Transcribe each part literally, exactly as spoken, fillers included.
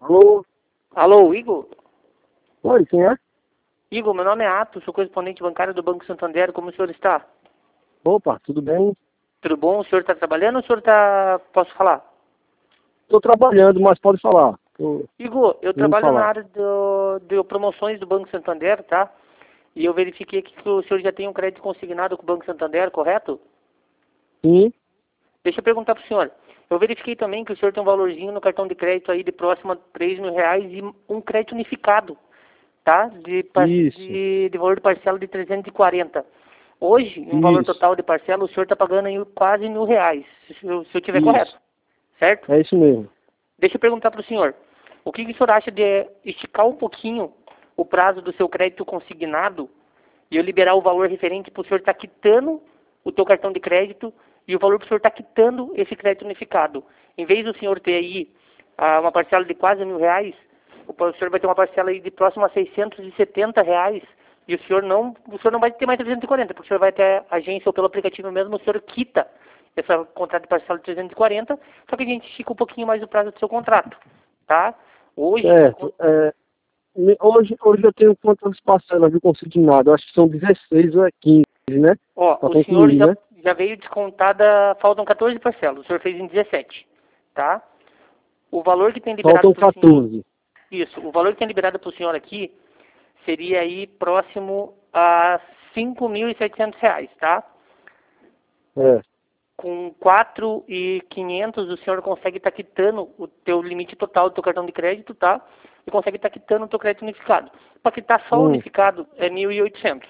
Alô? Alô, Igor? Oi, quem é? Igor, meu nome é Atos, sou correspondente bancário do Banco Santander. Como o senhor está? Opa, tudo bem? Tudo bom? O senhor está trabalhando ou o senhor está... Posso falar? Estou trabalhando, mas pode falar. Tô Igor, eu querendo trabalho na falar. área do, de promoções do Banco Santander, tá? E eu verifiquei aqui que o senhor já tem um crédito consignado com o Banco Santander, correto? Sim, Deixa eu perguntar para o senhor. Eu verifiquei também que o senhor tem um valorzinho no cartão de crédito aí de próximo a três mil reais e um crédito unificado, tá? De, par- isso, de, de valor de parcela de trezentos e quarenta. Hoje, um valor isso, total de parcela, o senhor está pagando aí quase mil reais, se eu, se eu tiver correto, isso. certo? É isso mesmo. Deixa eu perguntar para o senhor. O que, que o senhor acha de esticar um pouquinho o prazo do seu crédito consignado e eu liberar o valor referente para o senhor estar quitando o teu cartão de crédito e o valor para o senhor estar quitando esse crédito unificado? Em vez do senhor ter aí ah, uma parcela de quase mil reais, o senhor vai ter uma parcela aí de próximo a seiscentos e setenta reais e o senhor não, o senhor não vai ter mais trezentos e quarenta, porque o senhor vai ter a agência ou pelo aplicativo mesmo, o senhor quita essa contrato de parcela de trezentos e quarenta, só que a gente estica um pouquinho mais o prazo do seu contrato, tá? Hoje, Certo. É, me- hoje, hoje eu tenho quantas parcelas de consignado? Eu acho que são dezesseis ou é quinze, né? ó, Para o senhor concluir, já, né? já veio descontada, faltam quatorze parcelas, o senhor fez em dezessete, tá? O valor que tem liberado Faltam para o senhor, quatorze. isso, o valor que tem liberado para o senhor aqui seria aí próximo a cinco mil e setecentos reais, tá? É. Com quatro mil e quinhentos o senhor consegue estar quitando o teu limite total do teu cartão de crédito, tá? E consegue estar quitando o teu crédito unificado. Para quitar só o Hum, unificado é mil e oitocentos,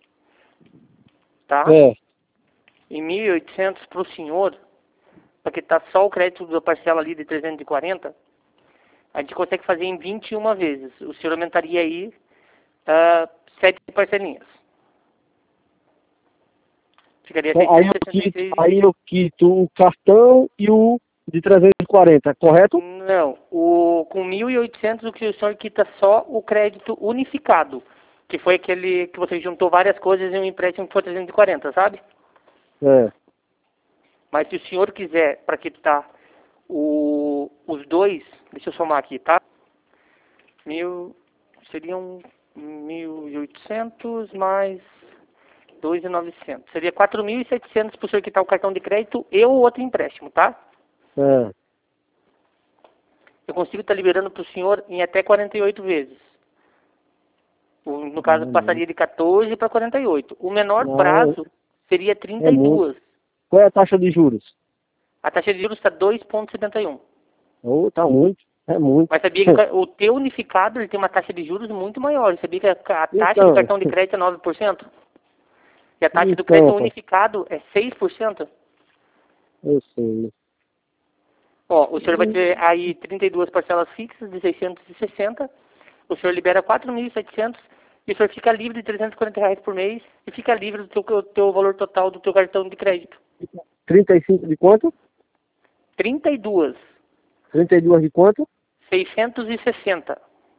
tá? é. E mil e oitocentos para o senhor, para quitar só o crédito da parcela ali de trezentos e quarenta, a gente consegue fazer em vinte e uma vezes. O senhor aumentaria aí uh, sete parcelinhas. Ficaria Então, aí seiscentos eu e sessenta e quito, três. aí eu quito o cartão e o de trezentos e quarenta, correto? Não, o, com mil e oitocentos o que o senhor quita só o crédito unificado, que foi aquele que você juntou várias coisas em um empréstimo que foi trezentos e quarenta, sabe? É. Mas se o senhor quiser para quitar o, os dois, deixa eu somar aqui, tá? Mil, seriam mil e oitocentos mais dois mil e novecentos. Seria quatro mil e setecentos para o senhor quitar o cartão de crédito e o outro empréstimo, tá? É. Eu consigo estar liberando para o senhor em até quarenta e oito vezes. O- No caso, Não, passaria de quatorze para quarenta e oito. O menor não, prazo seria é muito. trinta e duas. Qual é a taxa de juros? A taxa de juros está dois vírgula setenta e um. Oh, tá muito, é muito. Mas sabia que o ca- o teu unificado ele tem uma taxa de juros muito maior. Sabia que a, a taxa do Então, cartão de crédito é nove por cento? E a taxa do então, crédito pá, unificado é seis por cento? eu sei. Ó, o senhor vai ter aí trinta e duas parcelas fixas de seiscentos e sessenta. O senhor libera quatro mil e setecentos e o senhor fica livre de trezentos e quarenta reais por mês e fica livre do teu, teu valor total do teu cartão de crédito. trinta e cinco de quanto? trinta e duas, trinta e dois de quanto? seiscentos e sessenta.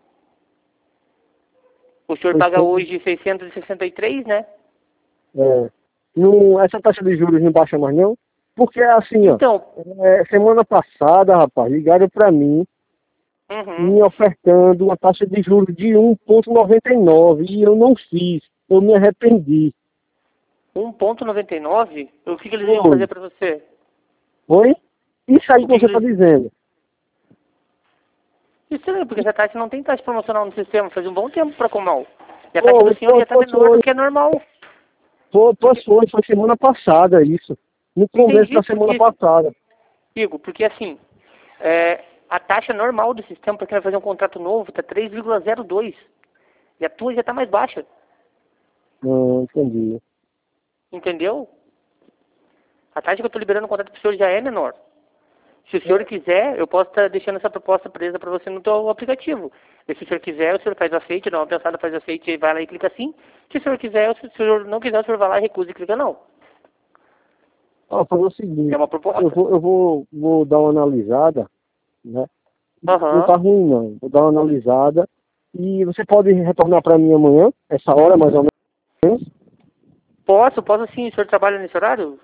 O senhor Pois paga tem, hoje seiscentos e sessenta e três, né? é, não, essa taxa de juros não baixa mais não? Porque é assim, ó, Então, é, semana passada, rapaz, ligaram pra mim, uhum, me ofertando uma taxa de juros de um vírgula noventa e nove e eu não fiz, eu me arrependi. um vírgula noventa e nove, o que, que eles iam fazer Foi, para você? foi? Isso aí O que que, que você está eles... dizendo. Estranho, porque essa taxa não tem taxa promocional no sistema, faz um bom tempo para Comal. E a taxa do Foi, senhor já foi, está foi, menor do foi, que é normal. foi, foi, Porque, foi, foi semana passada isso. No começo entendi da semana porque, passada. Igor, porque assim, é, a taxa normal do sistema para quem vai fazer um contrato novo está três vírgula zero dois. E a tua já está mais baixa. Não, entendi. Entendeu? A taxa que eu estou liberando o contrato para o senhor já é menor. Se o senhor quiser, eu posso estar deixando essa proposta presa para você no teu aplicativo. E se o senhor quiser, o senhor faz o aceite, dá uma pensada, faz o aceite e vai lá e clica sim. Se o senhor quiser, se o senhor não quiser, o senhor vai lá e recusa e clica não. Ó, fazer o É seguinte, uma eu proposta. vou, eu vou, vou dar uma analisada, né? Não Aham. tá ruim não, vou dar uma analisada. E você pode retornar para mim amanhã, essa hora mais ou menos? Posso, posso sim. O senhor trabalha nesse horário?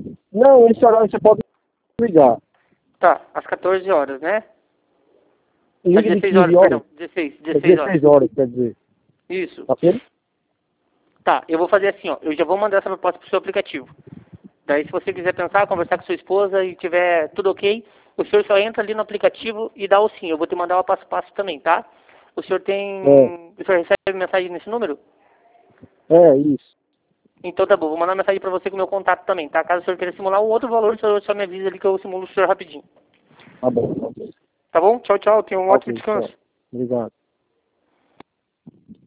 Não, esse horário você pode ligar. Tá, às quatorze horas, né? Tá Liga de dezesseis quinze horas, horas. perdão. dezesseis, É dezesseis horas. dezesseis horas, quer dizer. Isso. Tá vendo? Tá, eu vou fazer assim, ó. Eu já vou mandar essa proposta pro seu aplicativo. Daí, se você quiser pensar, conversar com sua esposa e tiver tudo ok, o senhor só entra ali no aplicativo e dá o sim. Eu vou te mandar o passo a passo também, tá? O senhor tem... É, O senhor recebe mensagem nesse número? é isso. Então tá bom, vou mandar uma mensagem pra você com o meu contato também, tá? Caso o senhor queira simular um outro valor, o senhor só me avisa ali que eu simulo o senhor rapidinho. Tá bom, tá bom. Tá bom? Tchau, tchau. Tenha um ótimo Ok, descanso. tchau. Obrigado.